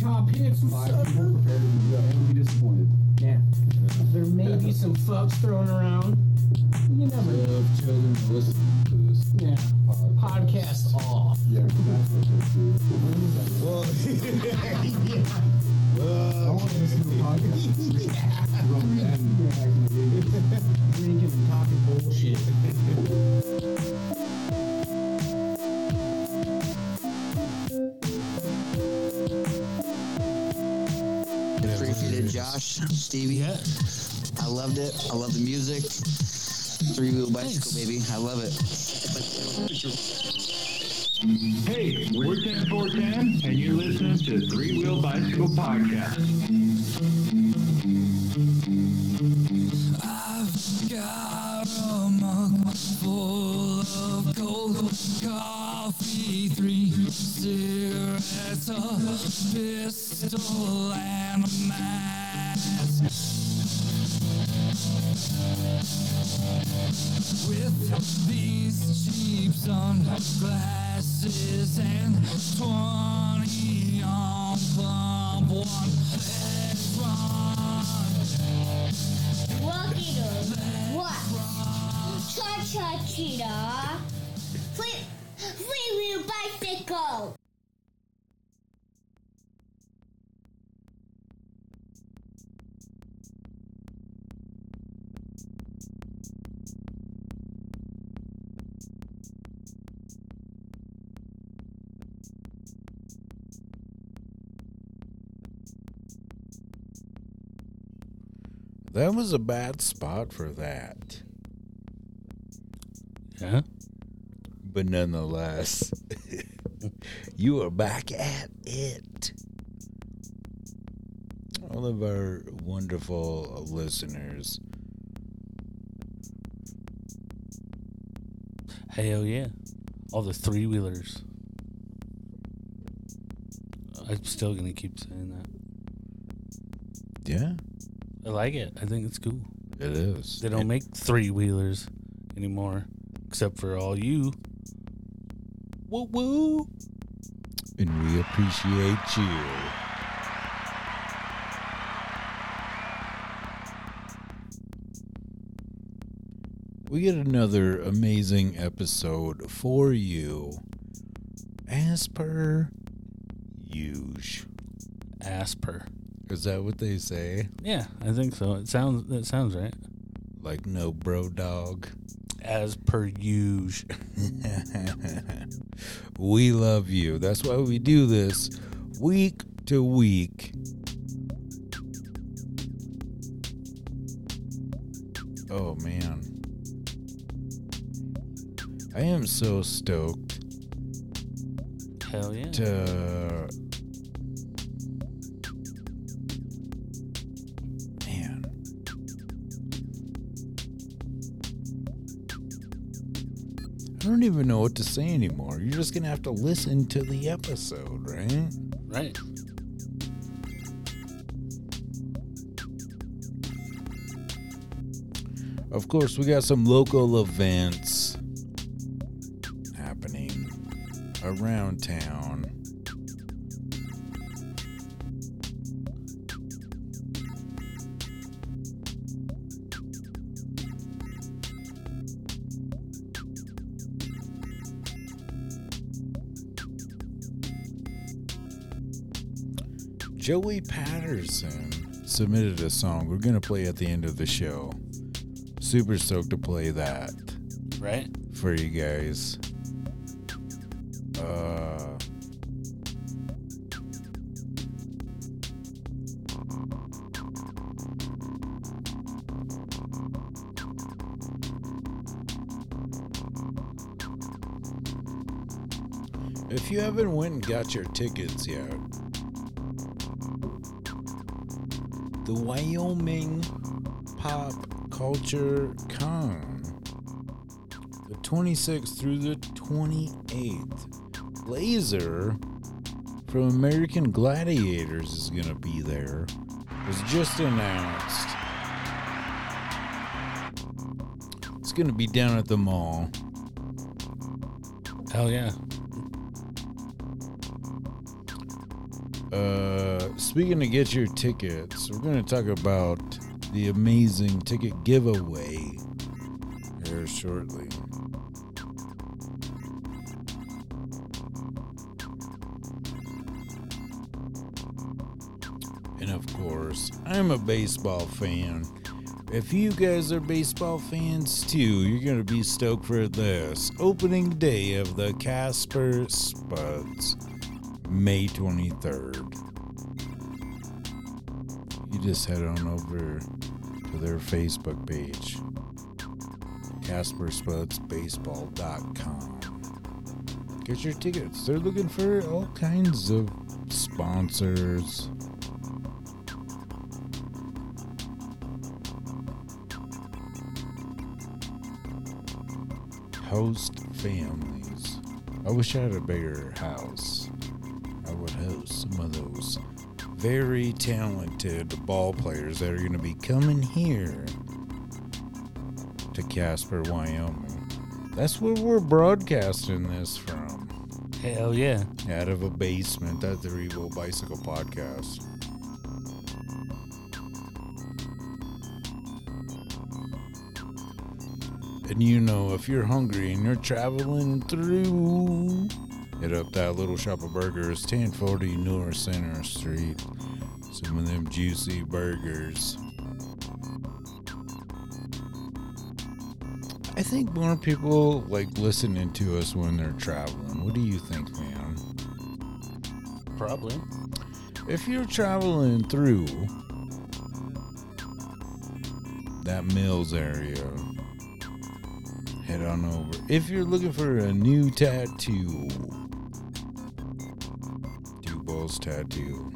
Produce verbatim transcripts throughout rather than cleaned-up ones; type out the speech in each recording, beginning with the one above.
top hits. Five people prepared to do that and be disappointed. Yeah. There may be some fucks thrown around. You never know. If children listen to this Yeah. podcast. Podcast off. Yeah, that's what they do. Well, I want to listen to the podcast. From then back in the eighties. Drinking and talking bullshit. Appreciate it, Josh, Stevie. Yeah. I loved it. I love the music. Three wheel bicycle, Thanks. baby. I love it. Hey, we're ten four ten, and you're listening to Three Wheel Bicycle Podcast. I've got a mug full of cold coffee, three cigarettes, a pistol, and a mask. With these cheap sunglasses and twenty on pump one, let's run. Walking on what? Cha-cha cheetah. Free, free wheel bicycle. That was a bad spot for that. Yeah. But nonetheless, you are back at it. All of our wonderful listeners. Hell yeah. All the three wheelers. I'm still going to keep saying that. Yeah, I like it. I think it's cool. it is. They don't It- make three wheelers anymore, except for all you. Woo woo. And we appreciate you. We get another amazing episode for you, as per usual. Asper. Is that what they say? Yeah, I think so. It sounds that sounds right. Like no bro dog. As per usual. We love you. That's why we do this week to week. Oh man. I am so stoked Hell yeah. to man. I don't even know what to say anymore. You're just gonna have to listen to the episode, right? Right. Of course, we got some local events happening around town. Joey Patterson submitted a song we're going to play at the end of the show. Super stoked to play that Right. for you guys. Uh, if you haven't went and got your tickets yet, the Wyoming Pop Culture Con, the twenty-sixth through the twenty-eighth. Laser from American Gladiators is going to be there. It was just announced. It's going to be down at the mall. Hell yeah. Uh, speaking to get your tickets, we're going to talk about the amazing ticket giveaway here shortly. And of course, I'm a baseball fan. If you guys are baseball fans too, you're going to be stoked for this. Opening day of the Casper Spuds, May twenty-third. You just head on over to their Facebook page, Casper Spuds Baseball dot com. Get your tickets. They're looking for all kinds of sponsors. Host families. I wish I had a bigger house. I would host some of those very talented ball players that are going to be coming here to Casper, Wyoming. That's where we're broadcasting this from. Hell yeah. Out of a basement at the Three Wheel Bicycle Podcast. And you know, if you're hungry and you're traveling through, hit up that Little Shop of Burgers, ten forty North Center Street. Some of them juicy burgers. I think more people like listening to us when they're traveling. What do you think, man? Probably. If you're traveling through that Mills area, head on over. If you're looking for a new tattoo, Two Balls Tattoo.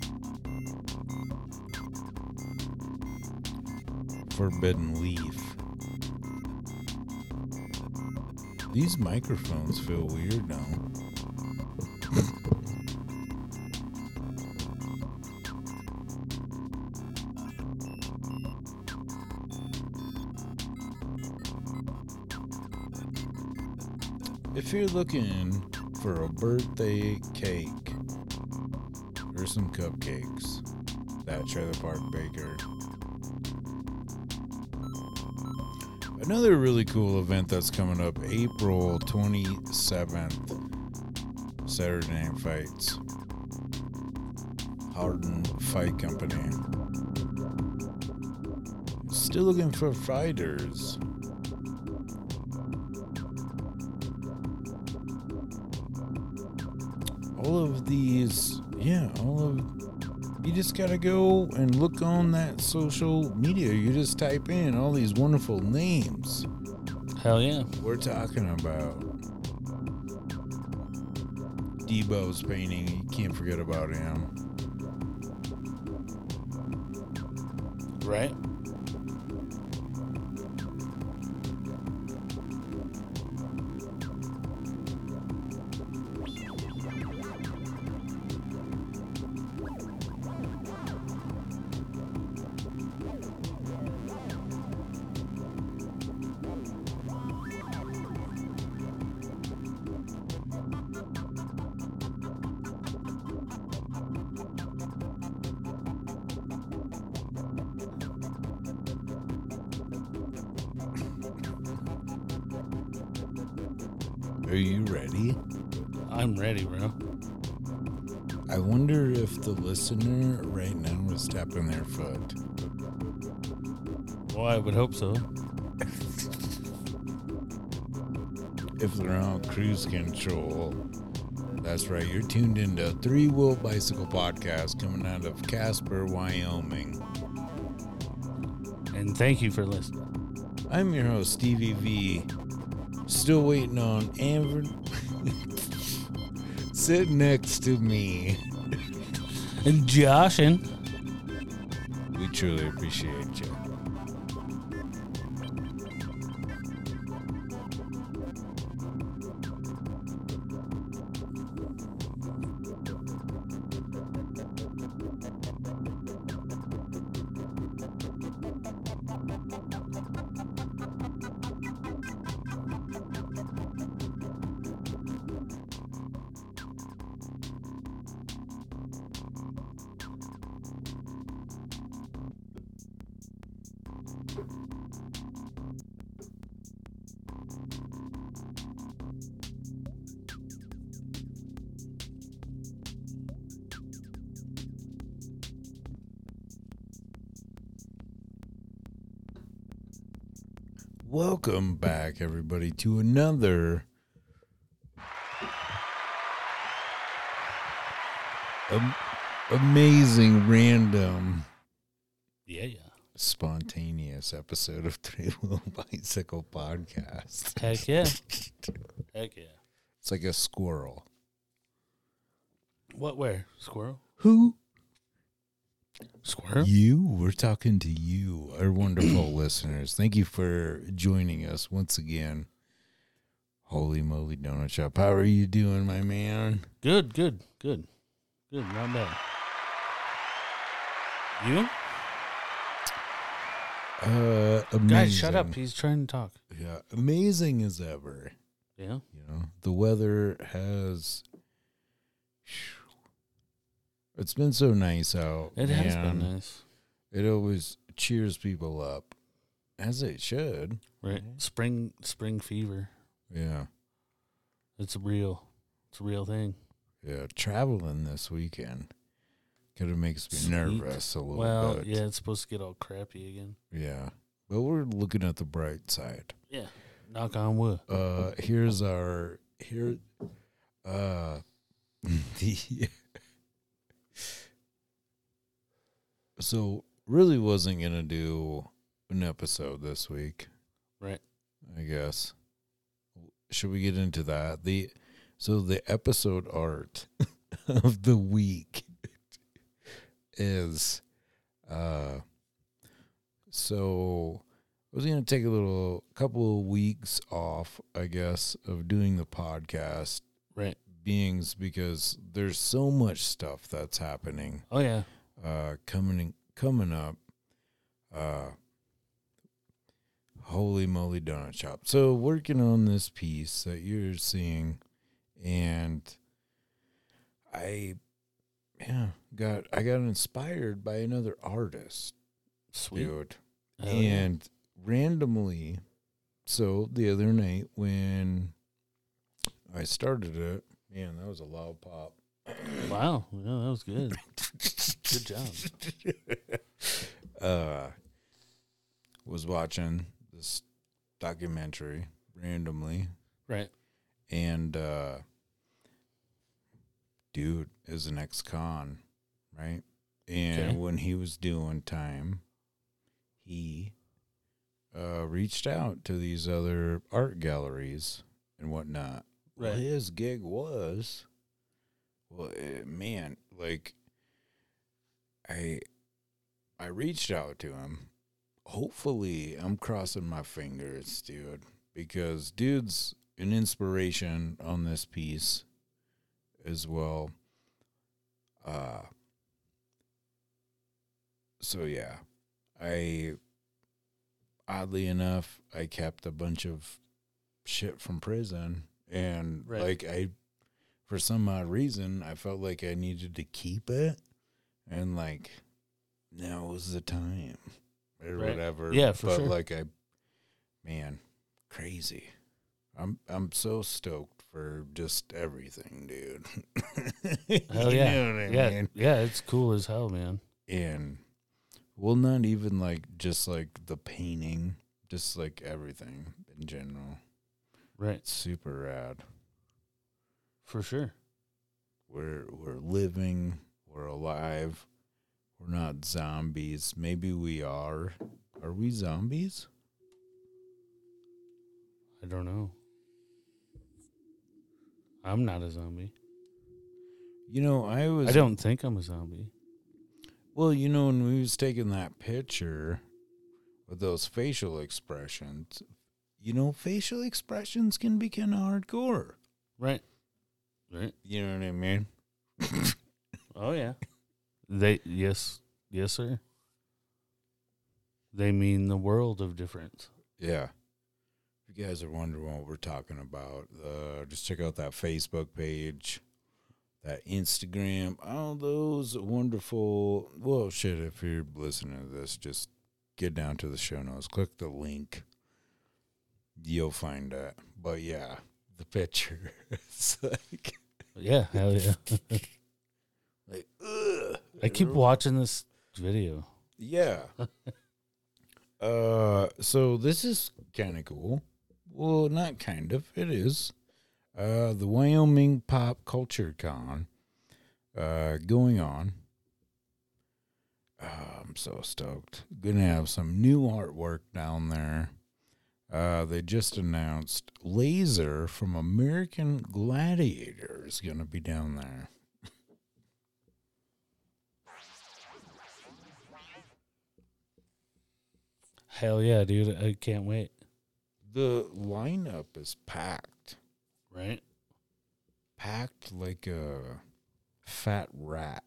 Forbidden Leaf. These microphones feel weird now. If you're looking for a birthday cake or some cupcakes, that Trailer Park Baker. Another really cool event that's coming up April twenty-seventh, Saturday Night Fights. Harden Fight Company. Still looking for fighters. All of these, yeah, all of, you just gotta go and look on that social media. You just type in all these wonderful names. Hell yeah. We're talking about Debo's painting. You can't forget about him. Right? Are you ready? I'm ready, bro. I wonder if the listener right now is tapping their foot. Well, I would hope so. If they're on cruise control. That's right, you're tuned into Three Wheel Bicycle Podcast coming out of Casper, Wyoming. And thank you for listening. I'm your host, Stevie V. Still waiting on Amber. Sitting next to me. And Josh, and We truly appreciate you. Welcome back, everybody, to another am- amazing, random, Yeah, yeah. spontaneous episode of Three Wheel Bicycle Podcast. Heck yeah. Heck yeah. It's like a squirrel. What, where? Squirrel? Who? Squirrel? You. We're talking to you, our wonderful listeners. Thank you for joining us once again. Holy moly donut shop. How are you doing, my man? Good, good, good. Good, not bad. You? Uh, amazing. Guys, shut up. He's trying to talk. Yeah, amazing as ever. Yeah? You know, the weather has. It's been so nice out. It has been man. nice. It always cheers people up, as it should. Right. Spring spring fever. Yeah. It's real. It's a real thing. Yeah. Traveling this weekend kind of makes me Sweet. nervous a little Well, bit. yeah, it's supposed to get all crappy again. Yeah. But we're looking at the bright side. Yeah. Knock on wood. Uh, here's our here. Uh, the. So really wasn't gonna do an episode this week. Right. I guess. Should we get into that? The so the episode art of the week is uh so I was gonna take a little couple of weeks off, I guess, of doing the podcast. Right. Beings because there's so much stuff that's happening. Oh, yeah. Uh, coming coming up, uh, holy moly donut shop. So working on this piece that you're seeing, and I, yeah, got I got inspired by another artist, Sweet. dude, Hell yeah. and randomly, so the other night when I started it, man, that was a loud pop. Wow. Yeah, that was good. Good job. uh, was watching this documentary randomly, Right. and uh, dude is an ex-con, right? And Okay. when he was doing time, he uh, reached out to these other art galleries and whatnot. Well, Right. his gig was, well, eh, man, like, I, I reached out to him. Hopefully, I'm crossing my fingers, dude, because dude's an inspiration on this piece as well. Uh, so yeah, I, oddly enough, I kept a bunch of shit from prison. And, Right. like, I, for some odd reason, I felt like I needed to keep it. And, like, now was the time. Or Right. whatever. Yeah, for but, sure. like, I, man, crazy. I'm I'm so stoked for just everything, dude. Hell You yeah. know what I yeah. mean? Yeah, it's cool as hell, man. And, well, not even, like, just, like, the painting. Just, like, everything in general. Right. It's super rad. For sure. We're we're living. We're alive. We're not zombies. Maybe we are. Are we zombies? I don't know. I'm not a zombie. You know, I was. I don't think I'm a zombie. Well, you know, when we was taking that picture with those facial expressions, you know, facial expressions can be kind of hardcore. Right. Right. You know what I mean? Oh, yeah. They, yes. Yes, sir. They mean the world of difference. Yeah. If you guys are wondering what we're talking about, uh, just check out that Facebook page, that Instagram, all those wonderful. Well, shit, if you're listening to this, just get down to the show notes, click the link. You'll find that. But yeah, the picture. It's like, Yeah, hell yeah. like, ugh. I keep watching this video. Yeah. Uh, so this is kind of cool. Well, not kind of. It is. Uh, the Wyoming Pop Culture Con. Uh, going on. Uh, I'm so stoked. Gonna have some new artwork down there. Uh, they just announced Laser from American Gladiator is gonna be down there. Hell yeah, dude. I can't wait. The lineup is packed. Right? Packed like a fat rat.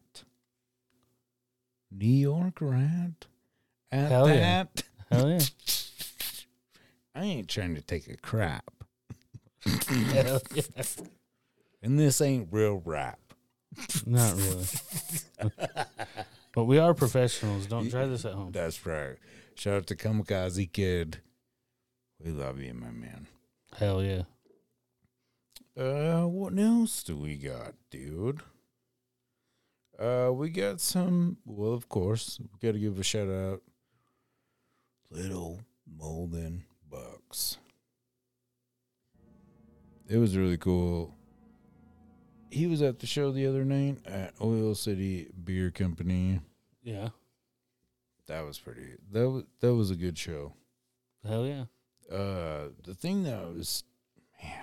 New York rat? At Hell yeah. that? Hell yeah. I ain't trying to take a crap. Hell yeah. And this ain't real rap. Not really. But we are professionals. Don't try this at home. That's right. Shout out to Kamikaze Kid. We love you, my man. Hell yeah. Uh, what else do we got, dude? Uh, we got some, well, of course, we got to give a shout out. Little Molden Bucks. It was really cool. He was at the show the other night at Oil City Beer Company. Yeah. That was pretty, that was, that was a good show. Hell yeah. Uh, the thing that was, man,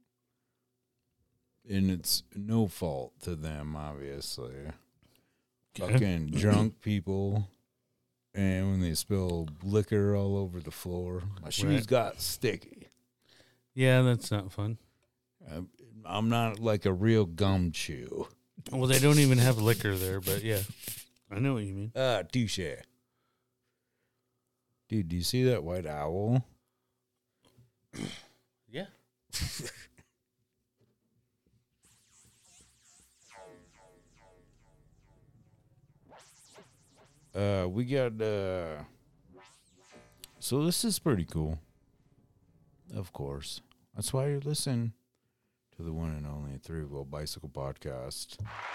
and it's no fault to them, obviously. Fucking drunk people, and when they spill liquor all over the floor, my shoes Right. got sticky. Yeah, that's not fun. I'm, I'm not like a real gum chew. Well, they don't even have liquor there, but yeah. I know what you mean. Ah, touche. Dude, do you see that white owl? Yeah. Uh, we got, uh, so this is pretty cool. Of course. That's why you're listening to the one and only Three Wheel Bicycle Podcast.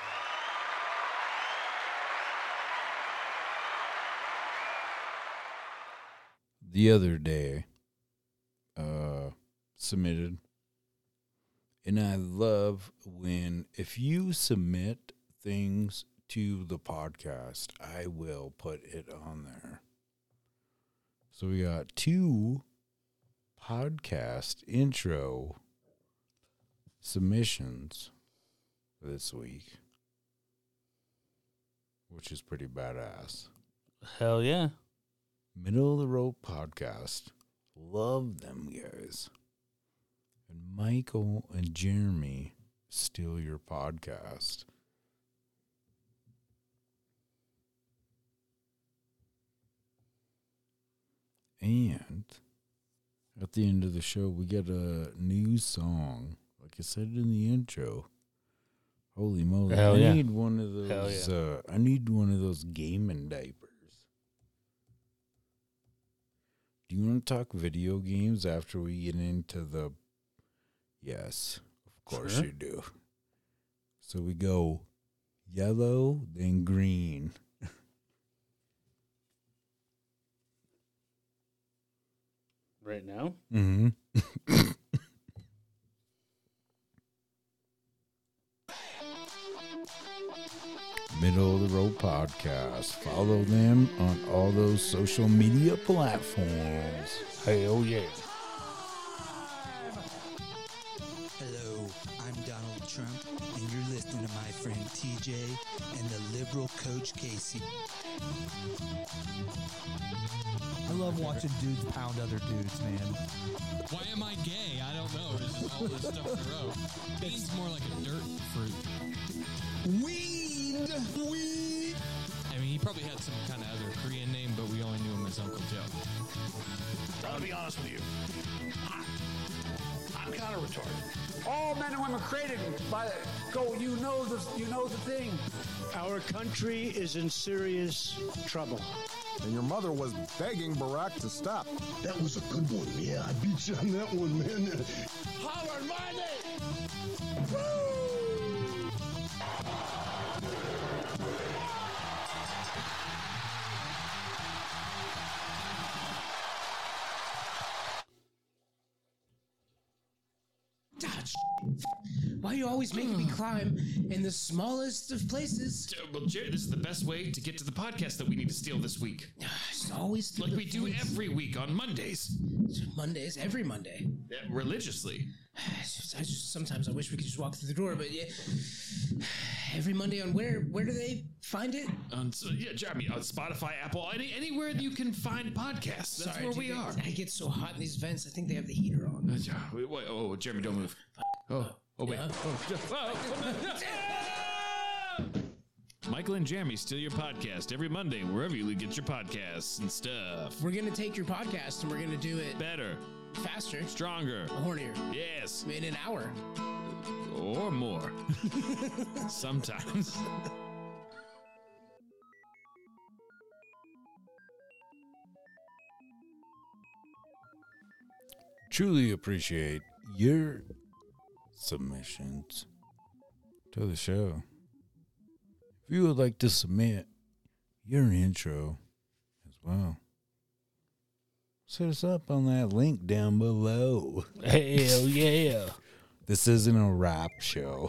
The other day, uh, submitted, and I love when, if you submit things to the podcast, I will put it on there. So we got two podcast intro submissions this week, which is pretty badass. Hell yeah. Middle of the Road Podcast. Love them guys. And Michael and Jeremy steal your podcast. And at the end of the show, we get a new song. Like I said in the intro. Holy moly. Hell I yeah. need one of those Hell yeah. uh, I need one of those gaming diapers. Do you want to talk video games after we get into the... Yes, of course Sure. you do. So we go yellow, then green. Right now? Mm-hmm. Middle of the Road Podcast. Follow them on all those social media platforms. Hell yeah. Hello, I'm Donald Trump, and you're listening to my friend T J and the liberal Coach Casey. I love watching dudes pound other dudes, man. Why am I gay? I don't know. This is all this stuff in a row. Bean's more like a dirt fruit. Weed! Weed! I mean, he probably had some kind of other Korean name, but we only knew him as Uncle Joe. I'll be honest with you. I, I'm kind of retarded. All men and women created by go. You know the you know the thing. Our country is in serious trouble. And your mother was begging Barack to stop. That was a good one. Yeah, I beat you on that one, man. Holler my name! Woo! Why are you always making me climb in the smallest of places? Well, Jerry, this is the best way to get to the podcast that we need to steal this week. It's always like we do every week on Mondays. Mondays, every Monday. Yeah, religiously. I just, I just sometimes I wish we could just walk through the door, but yeah. Every Monday on where? Where do they find it? On so, yeah, Jeremy, on Spotify, Apple, any anywhere you can find podcasts. That's Sorry, where dude, we are. I get so hot in these vents. I think they have the heater on. Uh, wait, wait, oh, Jeremy, don't move. Oh, oh wait. Yeah. Oh, oh. Michael and Jeremy Steal Your Podcast every Monday, wherever you get your podcasts and stuff. We're gonna take your podcast and we're gonna do it better, faster, stronger, hornier. Yes, in an hour or more. Sometimes. Truly appreciate your submissions to the show. If you would like to submit your intro as well, set us up on that link down below. Hell yeah. This isn't a rap show.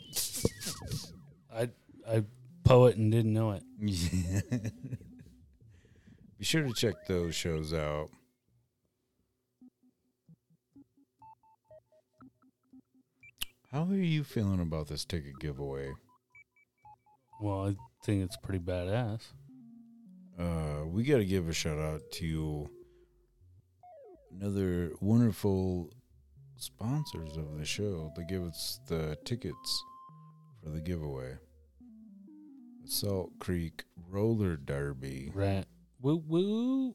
I I poet and didn't know it. Yeah. Be sure to check those shows out. How are you feeling about this ticket giveaway? Well, I think it's pretty badass. Uh, we got to give a shout out to another wonderful sponsors of the show that give us the tickets for the giveaway. Salt Creek Roller Derby. Right. Woo woo.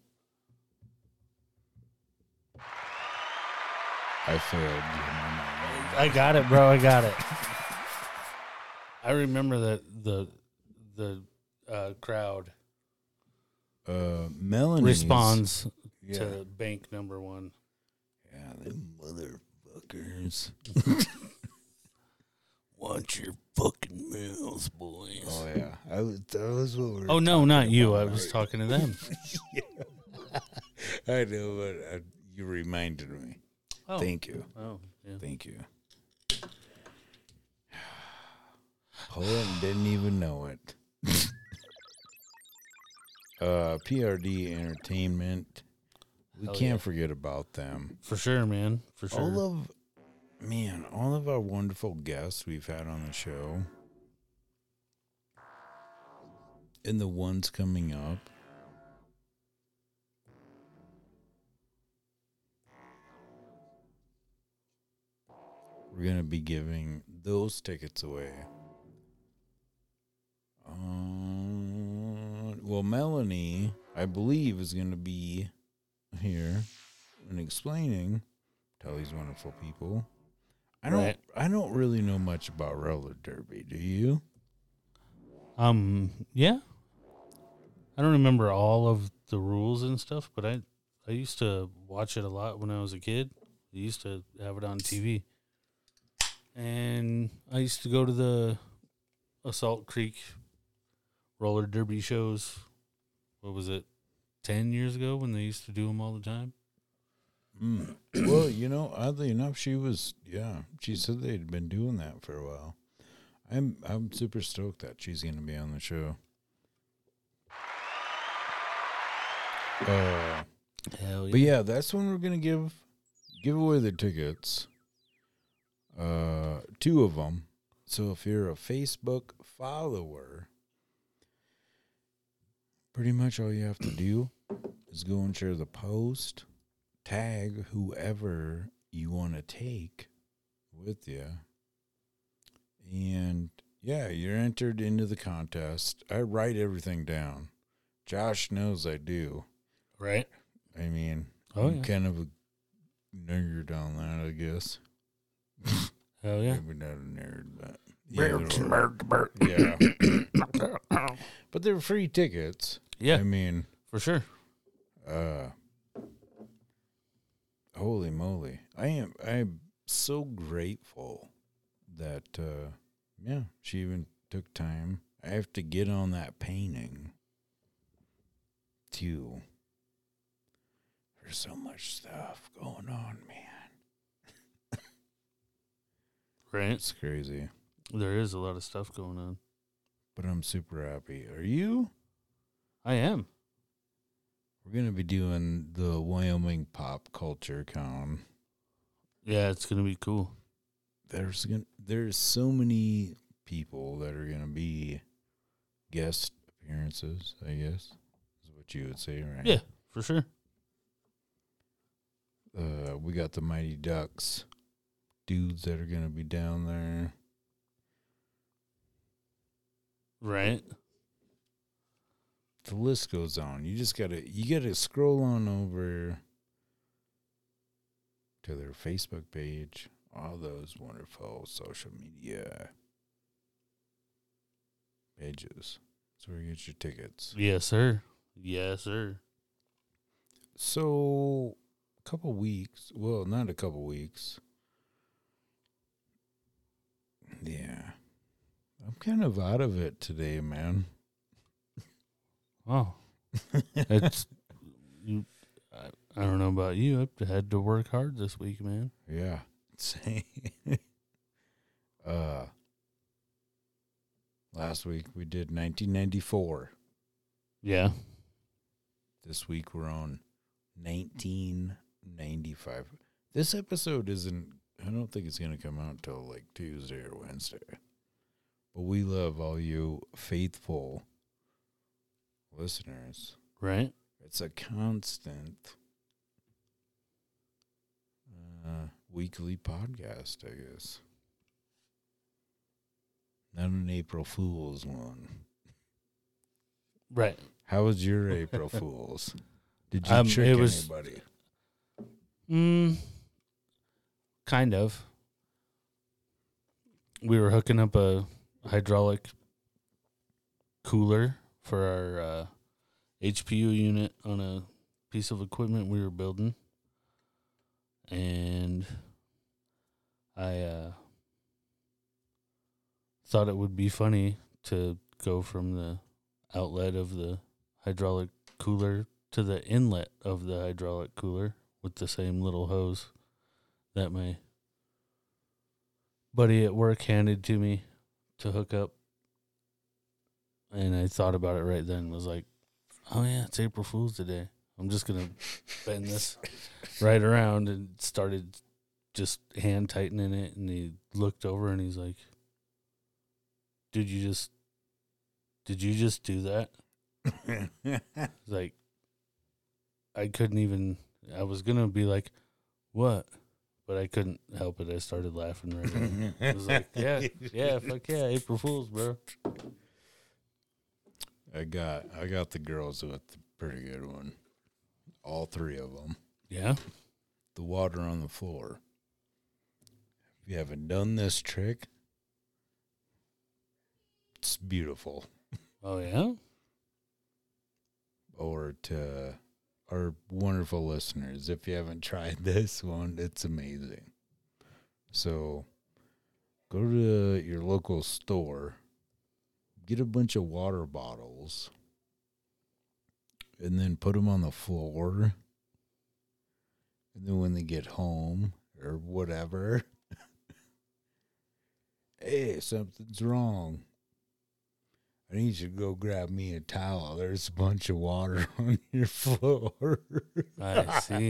I failed. I got it, bro. I got it. I remember that the the uh, crowd uh, Melanie responds yeah. to bank number one. Yeah, them motherfuckers. Watch your fucking mouths, boys. Oh yeah, I was. That was what we were Oh no, not you. about, I was right? talking to them. Yeah. I know, but I, you reminded me. Oh. Thank you. Oh, yeah. Thank you. Poet didn't even know it. uh, P R D Entertainment. We Hell can't yeah. forget about them. For sure, man. For sure. All of, man, all of our wonderful guests we've had on the show, and the ones coming up. We're going to be giving those tickets away. Uh, well, Melanie, I believe, is going to be here and explaining to all these wonderful people. I don't Right. I don't really know much about roller derby. Do you? Um, yeah. I don't remember all of the rules and stuff, but I, I used to watch it a lot when I was a kid. I used to have it on T V. And I used to go to the Assault Creek roller derby shows. What was it, ten years ago when they used to do them all the time? Mm. Well, you know, oddly enough, she was, yeah, she said they'd been doing that for a while. I'm I'm super stoked that she's going to be on the show. Uh, Hell yeah. But yeah, that's when we're going to give give away the tickets. Uh, two of them. So if you're a Facebook follower, pretty much all you have to do is go and share the post, tag whoever you want to take with you, and yeah, you're entered into the contest. I write everything down. Josh knows I do. Right. I mean, Oh, I'm yeah. kind of a nerd on that, I guess. Hell yeah. Maybe not a nerd, but yeah. they're- yeah. But they're free tickets. Yeah. I mean, for sure. Uh, holy moly! I am I'm so grateful that uh, yeah, she even took time. I have to get on that painting too. There's so much stuff going on, man. Right. It's crazy. There is a lot of stuff going on. But I'm super happy. Are you? I am. We're going to be doing the Wyoming Pop Culture Con. Yeah, it's going to be cool. There's gonna, there's so many people that are going to be guest appearances, I guess, is what you would say, right? Yeah, for sure. Uh, we got the Mighty Ducks dudes that are going to be down there. Right. The list goes on. You just got to, you got to scroll on over to their Facebook page, all those wonderful social media pages. That's where you get your tickets. Yes, sir. Yes, sir. So, a couple weeks. Well, not a couple weeks. Yeah. I'm kind of out of it today, man. Oh. It's, you, I, I don't know about you. I've had to work hard this week, man. Yeah. Same. uh, last week we did nineteen ninety-four. Yeah. This week we're on nineteen ninety-five. This episode isn't, I don't think it's going to come out until like Tuesday or Wednesday. But we love all you faithful listeners. Right. It's a constant uh, weekly podcast, I guess. Not an April Fool's one. Right. How was your April Fool's? Did you um, trick it was, anybody? Mm, kind of. We were hooking up a hydraulic cooler for our uh, H P U unit on a piece of equipment we were building. And I uh, thought it would be funny to go from the outlet of the hydraulic cooler to the inlet of the hydraulic cooler with the same little hose that my buddy at work handed to me to hook up. And I thought about it right then and was like, oh yeah, it's April Fool's today. I'm just going to bend this right around, and started just hand tightening it. And he looked over and he's like, dude, you just, did you just do that? Like, I couldn't even, I was going to be like, what? But I couldn't help it. I started laughing right away. I was like, yeah, yeah, fuck yeah, April Fool's, bro. I got I got the girls with a pretty good one. All three of them. Yeah? The water on the floor. If you haven't done this trick, it's beautiful. Oh, yeah? Or to our wonderful listeners, if you haven't tried this one, it's amazing. So go to your local store, get a bunch of water bottles, and then put them on the floor. And then when they get home or whatever, hey, something's wrong. I need you to go grab me a towel. There's a bunch of water on your floor. I see.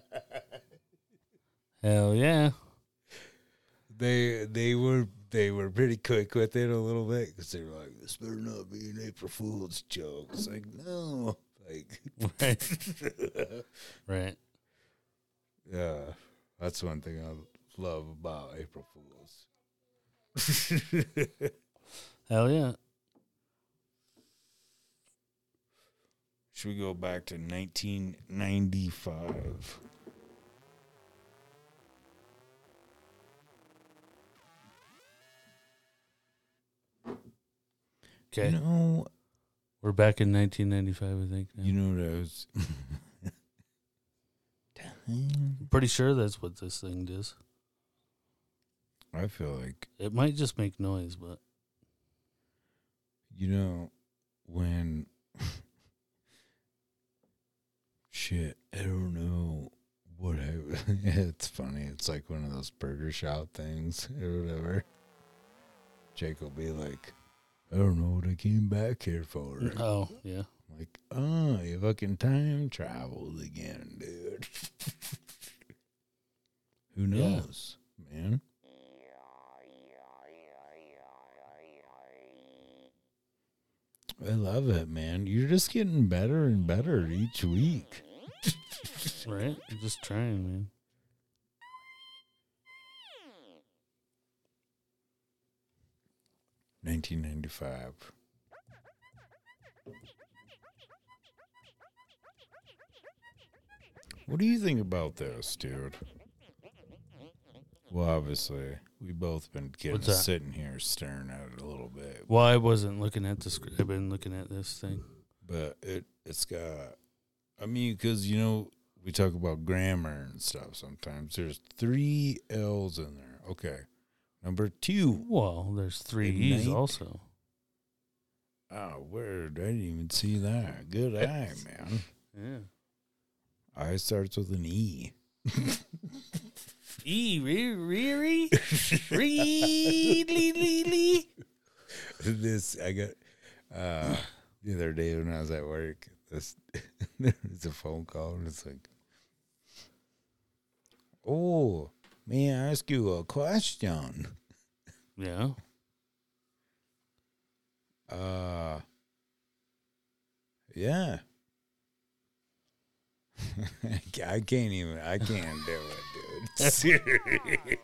Hell yeah. They they were they were pretty quick with it a little bit because they were like, "This better not be an April Fool's joke." It's like, no, like, right, right. Yeah, that's one thing I love about April Fools. Hell yeah. Should we go back to nineteen ninety-five? Okay. You know, we're back in nineteen ninety-five, I think. Now. You know what I was... I'm pretty sure that's what this thing does. I feel like... It might just make noise, but... You know, when... Shit, I don't know what I... It's funny. It's like one of those burger shop things or whatever. Jake will be like, I don't know what I came back here for. Oh, yeah. Like, oh, you fucking time traveled again, dude. Who knows, yeah. man? I love it, man. You're just getting better and better each week. Right? I'm just trying, man. nineteen ninety-five. What do you think about this, dude? Well, obviously, we both been getting What's that? sitting here staring at it a little bit. Well, I wasn't looking at the script. I've been looking at this thing. But it, it's got, I mean, because, you know, we talk about grammar and stuff sometimes. There's three L's in there. Okay. Number two. Well, there's three E's also. Oh, word. I didn't even see that. Good eye, man. Yeah. I starts with an E. E, re, re, re, re, lee, lee, lee. This, I got, uh, the other day when I was at work, this, there was a phone call, and it's like, oh, may I ask you a question? Yeah. Uh, yeah. I can't even, I can't do it, dude. Seriously.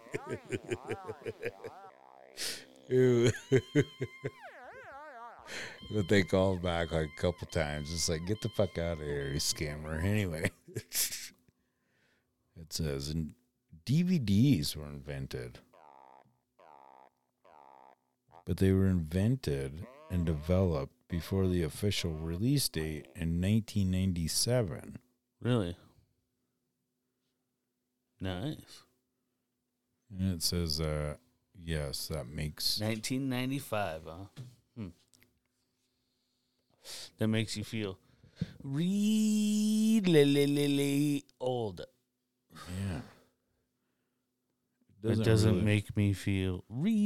But they called back like a couple times. It's like, get the fuck out of here, you scammer. Anyway, it says D V Ds were invented. But they were invented and developed before the official release date in nineteen ninety-seven. Really? Nice. And it says, uh, yes, that makes... nineteen ninety-five, huh? Hmm. That makes you feel really old. Yeah. It Doesn't doesn't really- make me feel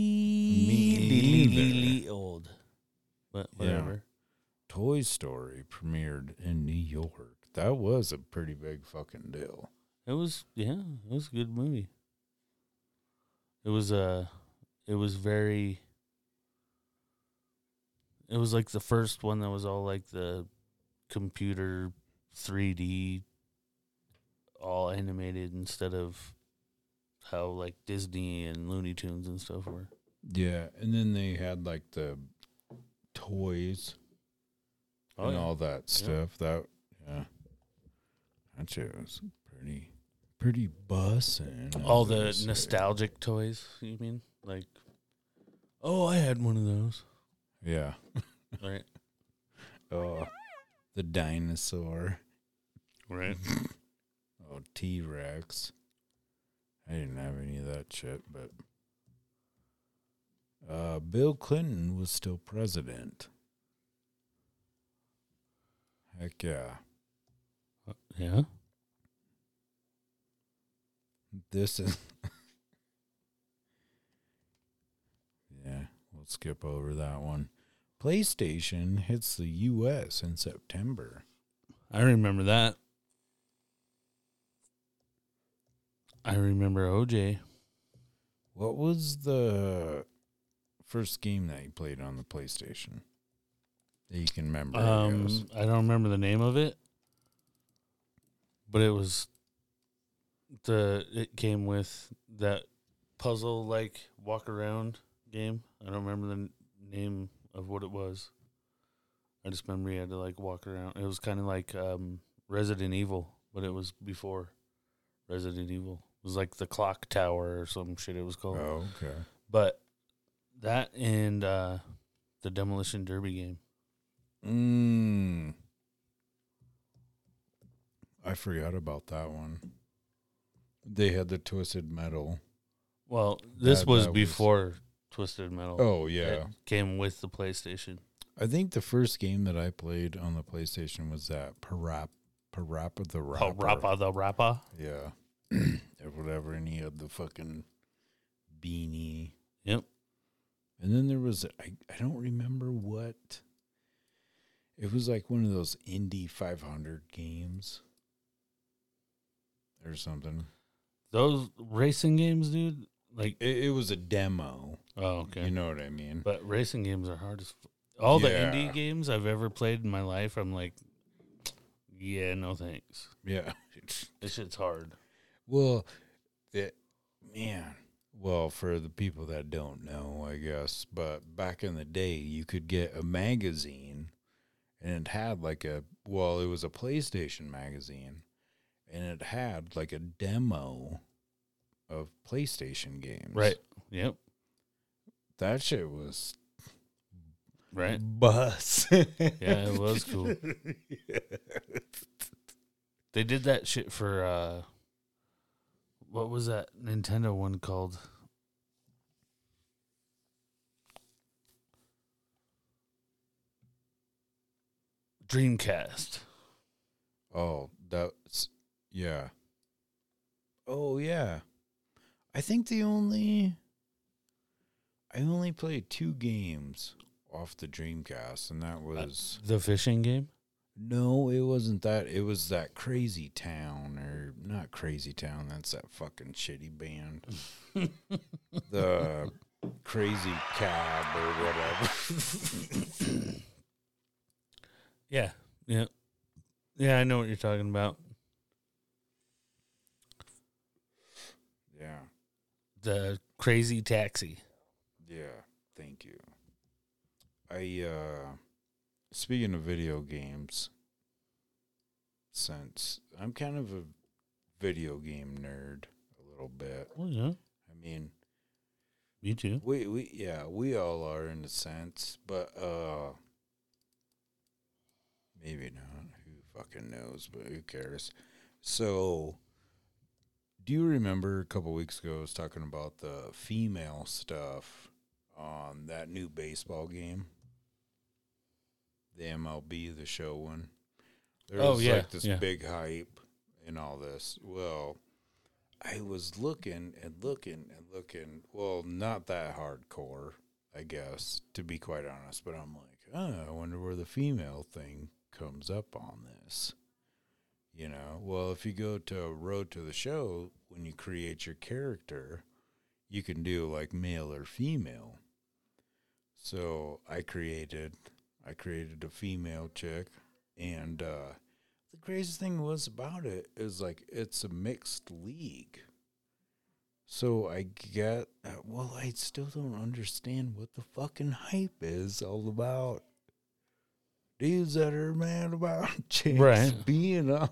really old. But whatever. Yeah. Toy Story premiered in New York. That was a pretty big fucking deal. It was, yeah, it was a good movie. It was, uh, it was very, it was like the first one that was all like the computer three D, all animated instead of how like Disney and Looney Tunes and stuff were. Yeah, and then they had like the toys Oh, and yeah. all that stuff. That, yeah. That shit was pretty, pretty bussin'. All as they the say. nostalgic toys, you mean? Like, oh, I had one of those. Yeah. Right. Oh, the dinosaur. Right. Oh, T-Rex. I didn't have any of that shit, but uh, Bill Clinton was still president. Heck yeah. Yeah. This is... yeah, we'll skip over that one. PlayStation hits the U S in September. I remember that. I remember O J. What was the first game that you played on the PlayStation that you can remember? I Um, guess? I don't remember the name of it, but it was the. It came with that puzzle like walk around game. I don't remember the n- name of what it was. I just remember you had to like walk around. It was kind of like um, Resident Evil, but it was before Resident Evil. It was like the clock tower or some shit it was called. Oh, okay. But that and uh, the Demolition Derby game. Mm. I forgot about that one. They had the Twisted Metal. Well, this That- was that before Twisted Metal. Oh, yeah. It came with the PlayStation. I think the first game that I played on the PlayStation was that Parap, Parappa the Rapper. Parappa the Rapper? Yeah. or whatever, and he had the fucking beanie. Yep. And then there was, I, I don't remember what. It was like one of those Indy five hundred games or something. Those racing games, dude, like it, it was a demo. Oh, okay. You know what I mean? But racing games are hard as f- all the Yeah. indie games I've ever played in my life. I'm like, yeah, no thanks. Yeah, this shit's hard. Well, it, man. Well, for the people that don't know, I guess, but back in the day, you could get a magazine, and it had like a, well, it was a PlayStation magazine, and it had like a demo of PlayStation games. Right. Yep. That shit was right. Bus. Yeah, it was cool. Yeah. They did that shit for uh what was that Nintendo one called? Dreamcast. Oh, that's, yeah. Oh, yeah. I think the only, I only played two games off the Dreamcast, and that was... Uh, the fishing game? No, it wasn't that. It was that Crazy Town, or not Crazy Town, that's that fucking shitty band. The Crazy Cab or whatever. Yeah, yeah. Yeah, I know what you're talking about. Yeah. The Crazy Taxi. Yeah, thank you. I, uh, speaking of video games, since I'm kind of a video game nerd a little bit. Oh, yeah. I mean, me too. We, we, yeah, we all are in a sense, but, uh, maybe not. Who fucking knows, but who cares? So, do you remember a couple weeks ago I was talking about the female stuff on that new baseball game? The M L B, the show one. There was oh, yeah, like this yeah. big hype and all this. Well, I was looking and looking and looking. Well, not that hardcore, I guess, to be quite honest. But I'm like, oh, I wonder where the female thing comes up on this. You know, well, if you go to Road to the Show, when you create your character, you can do like male or female. So I created, I created a female chick, and uh, the craziest thing was about it is like it's a mixed league. So I get, uh, well, I still don't understand what the fucking hype is all about. Dudes that are mad about chicks right. being on.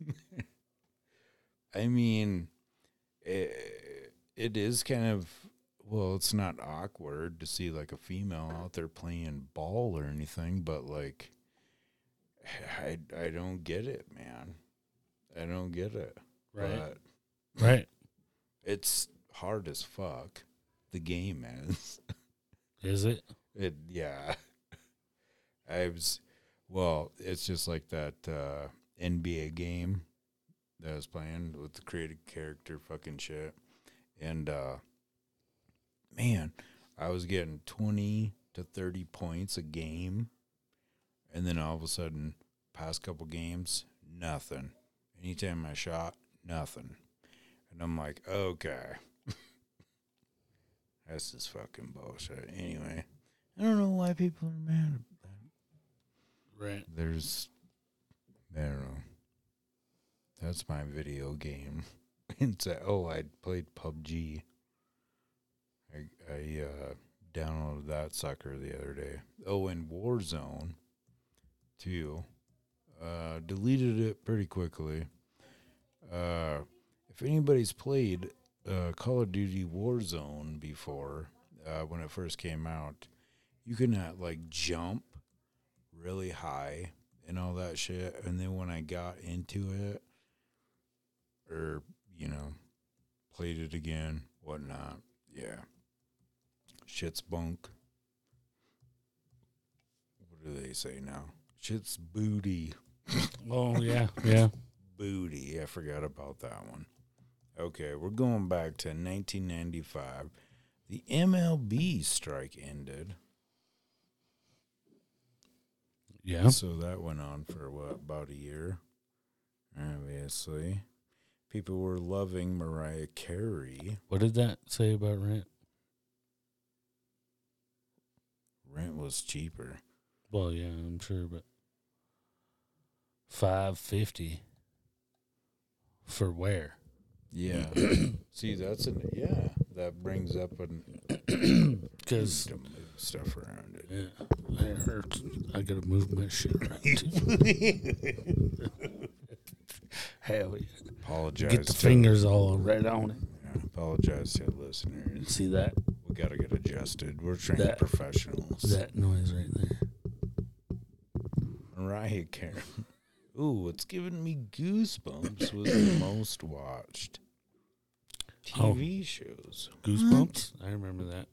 I mean, it, it is kind of, well, it's not awkward to see like a female out there playing ball or anything, but like, I, I don't get it, man. I don't get it. Right. But right. It's hard as fuck. The game is. Is it? It, yeah. I was, well, it's just like that uh, N B A game that I was playing with the created character fucking shit. And, uh, man, I was getting twenty to thirty points a game. And then all of a sudden, past couple games, nothing. Anytime I shot, nothing. And I'm like, okay. That's just fucking bullshit. Anyway, I don't know why people are mad about that. Right. There's, I don't know. That's my video game. It's a, oh, I played P U B G. I, I uh, downloaded that sucker the other day. Oh, and Warzone, too. Uh, deleted it pretty quickly. Uh, if anybody's played uh, Call of Duty Warzone before, uh, when it first came out, you can uh, like jump really high and all that shit. And then when I got into it, or you know, played it again, whatnot, yeah, shit's bunk. What do they say now? Shit's booty. Oh yeah, yeah. Booty. I forgot about that one. Okay, we're going back to nineteen ninety-five. The M L B strike ended. Yeah. So that went on for, what, about a year? Obviously. People were loving Mariah Carey. What did that say about rent? Rent was cheaper. Well, yeah, I'm sure, but five fifty for where? Yeah. See, that's an yeah. That brings up an because to move stuff around it. Yeah, it hurts. I gotta move my shit around. Hell yeah! Apologize. Get the to, fingers all right on it. Yeah, apologize to listeners. See that? We gotta get adjusted. We're trained That- professionals. That noise right there. Mariah Carey. Ooh, it's giving me goosebumps. Was the most watched T V Oh. shows. Goosebumps. I remember that.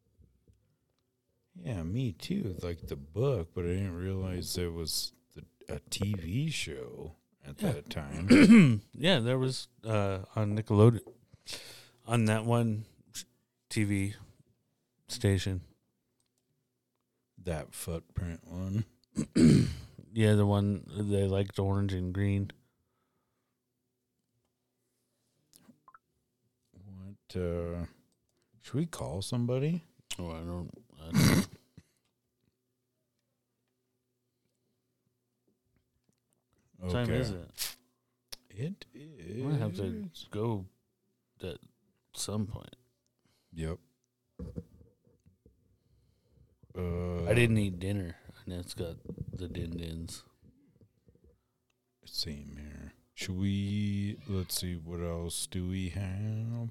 Yeah, me too. Like the book, but I didn't realize there was the, a T V show at Yeah. that time. Yeah, there was uh, on Nickelodeon on that one T V station. That footprint one. Yeah, the one they liked orange and green. What? Uh, should we call somebody? Oh, I don't. I don't What time is it? It is. I'm gonna have to go at some point. Yep. Uh, I didn't eat dinner, and it's got the din dins. Same here. Should we? Let's see. What else do we have?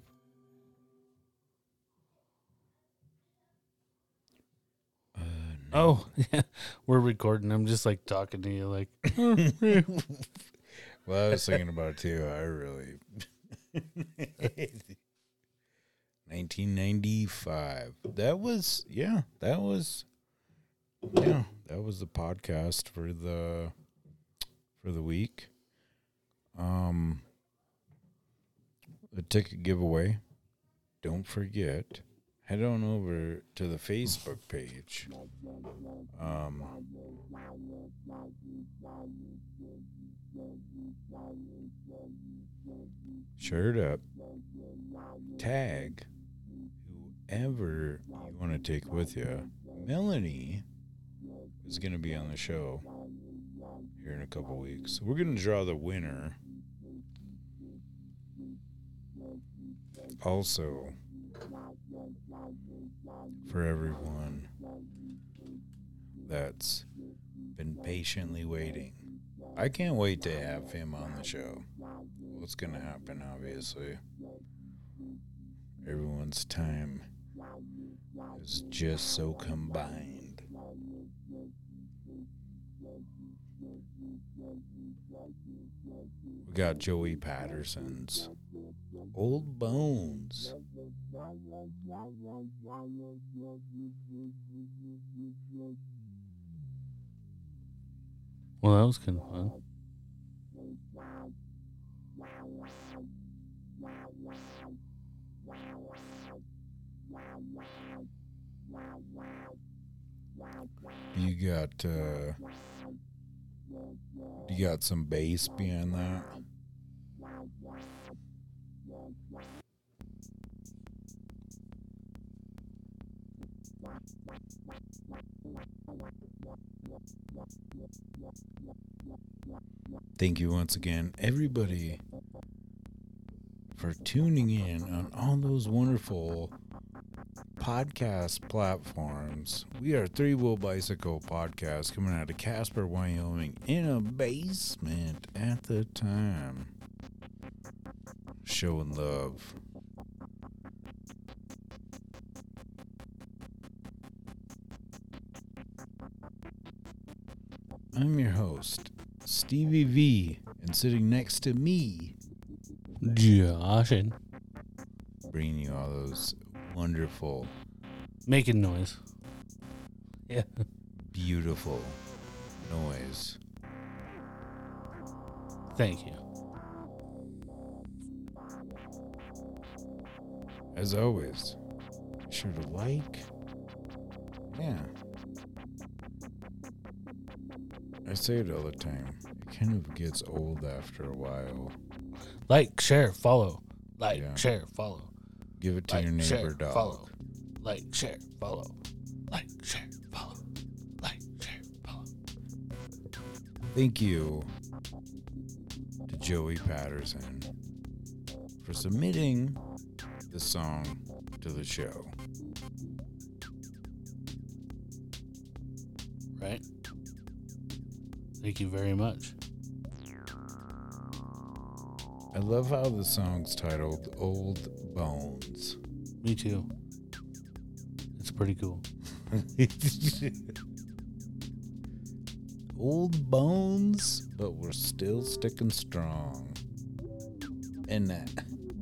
Uh, Oh, yeah, we're recording. I'm just like talking to you, like. Well, I was thinking about it too. I really. nineteen ninety-five. That was, yeah, that was, yeah, that was the podcast for the, for the week. Um, the ticket giveaway. Don't forget, head on over to the Facebook page. Um, shirt up. Tag whoever you want to take with you. Melanie is going to be on the show here in a couple weeks. We're going to draw the winner. Also, for everyone that's been patiently waiting, I can't wait to have him on the show. What's going to happen, obviously. Everyone's time is just so combined. We got Joey Patterson's Old Bones. Well, that was kind of fun. You got uh you got some bass behind that? Thank you once again, everybody, for tuning in on all those wonderful podcast platforms. We are Three Wheel Bicycle Podcast coming out of Casper, Wyoming, in a basement at the time. Showing love. I'm your host, Stevie V, and sitting next to me, Joshin. Bringing you all those wonderful, Making noise. Yeah. beautiful noise. Thank you. As always, be sure to like. Yeah. I say it all the time. It kind of gets old after a while. Like, share, follow. Like, Yeah. share, follow. Give it to Like, your neighbor share, dog. Follow. Like, share, follow. Like, share, follow. Like, share, follow. Thank you to Joey Patterson for submitting the song to the show. Right? Thank you very much. I love how the song's titled Old Bones. Me too. It's pretty cool. Old bones, but we're still sticking strong. And that.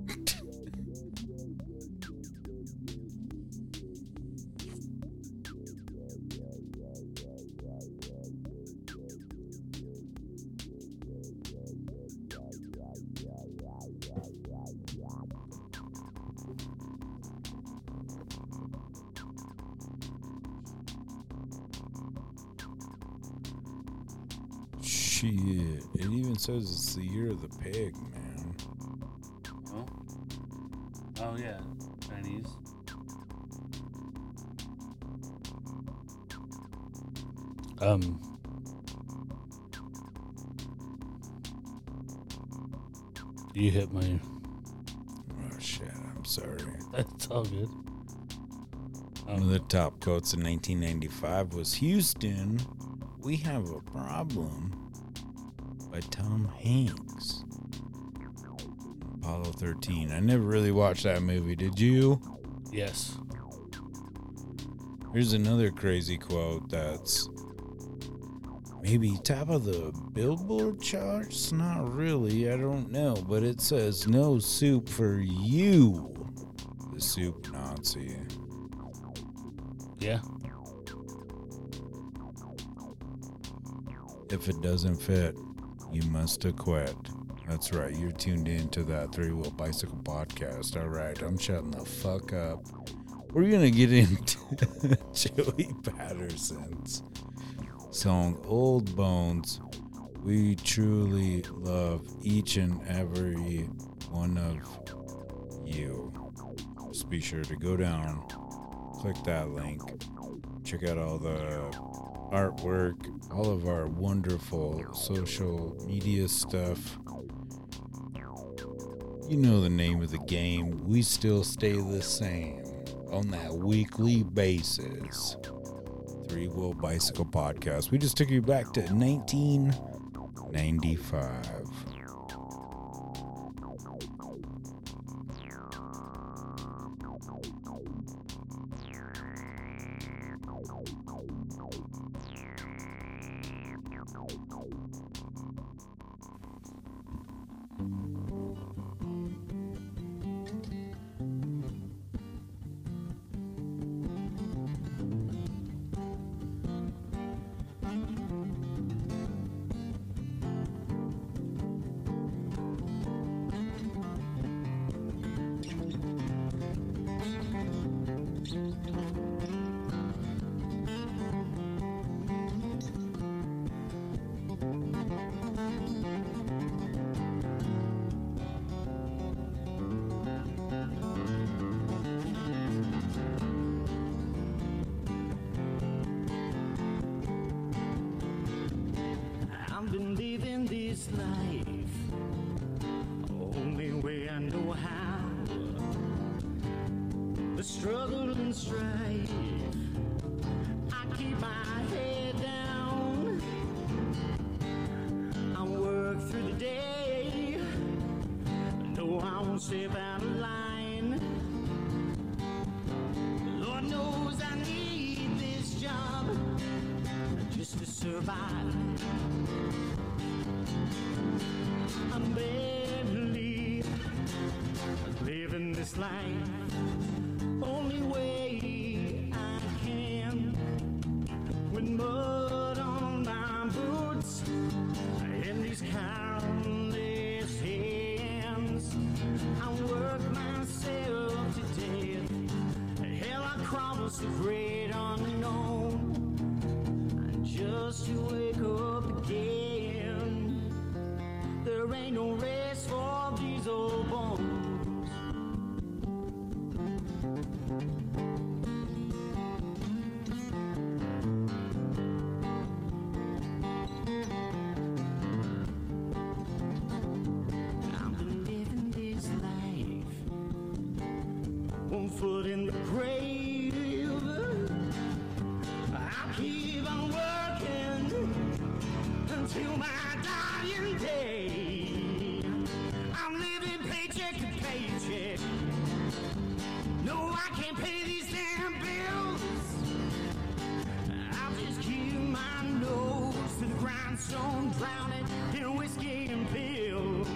Shit, it even says it's the year of the pig, man. Oh? Oh, yeah. Chinese. Um. You hit my. Oh, shit, I'm sorry. That's all good. One of the top quotes in nineteen ninety-five was Houston, we have a problem, by Tom Hanks. Apollo thirteen. I never really watched that movie, did you? Yes. Here's another crazy quote that's maybe top of the Billboard charts? Not really, I don't know. But it says, no soup for you, the soup Nazi. Yeah. If it doesn't fit, you must have quit. That's right, you're tuned in to that Three Wheel Bicycle Podcast. All right, I'm shutting the fuck up. We're going to get into Joey Patterson's song, Old Bones. We truly love each and every one of you. Just be sure to go down, click that link, check out all the artwork, all of our wonderful social media stuff. You know the name of the game. We still stay the same on that weekly basis. Three Wheel Bicycle Podcast. We just took you back to nineteen ninety-five. I've been living this life only way I know how. The struggle and strife, I keep my head down. I work through the day, no, I won't step out of line. Lord knows I need this job just to survive. I'm barely living this life only way I can, with mud on my boots and these countless hands. I work myself to across the great unknown, and just to wake up again. There ain't no rest for these old bones. I've been living this life, one foot in the grave. I'll keep on working until my dying day. I'm living paycheck to paycheck. No, I can't pay these damn bills. I'll just keep my nose to the grindstone, drowning in whiskey and pills.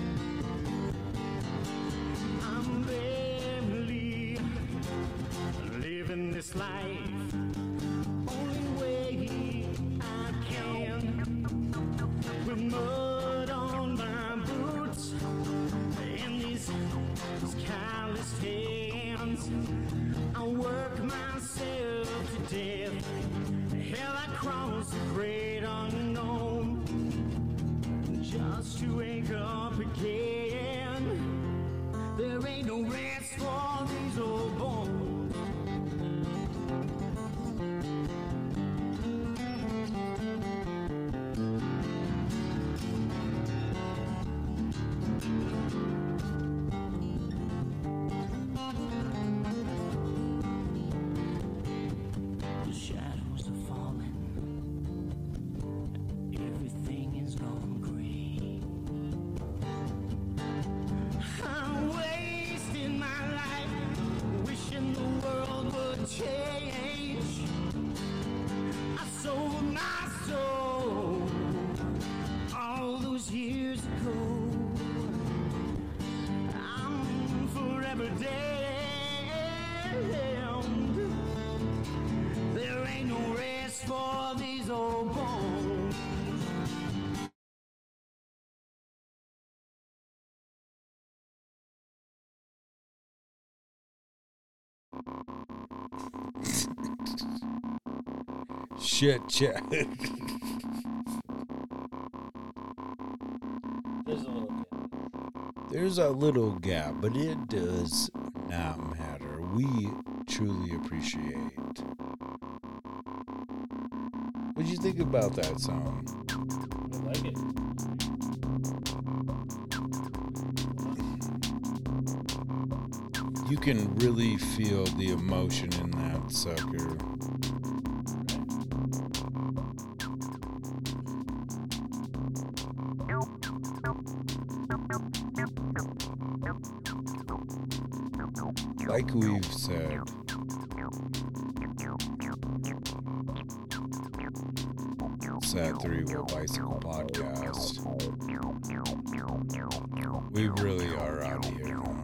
I'm barely living this life only way I can, with mud on my boots and these, these calloused hands. I work myself to death. Hell, I cross the great unknown just to wake up again. There ain't no rest for these old bones. The shadows are falling. Everything is gone gray. I'm wasting my life, wishing the world would change. I sold my soul all those years ago. I'm forever damned. There ain't no rest for these old bones. Shit, chat. There's a little bit. There's a little gap, but it does not matter. We truly appreciate. What'd you think about that song? I like it. You can really feel the emotion in that sucker. Like we've said, Sad Three Wheel Bicycle Podcast, we really are out here.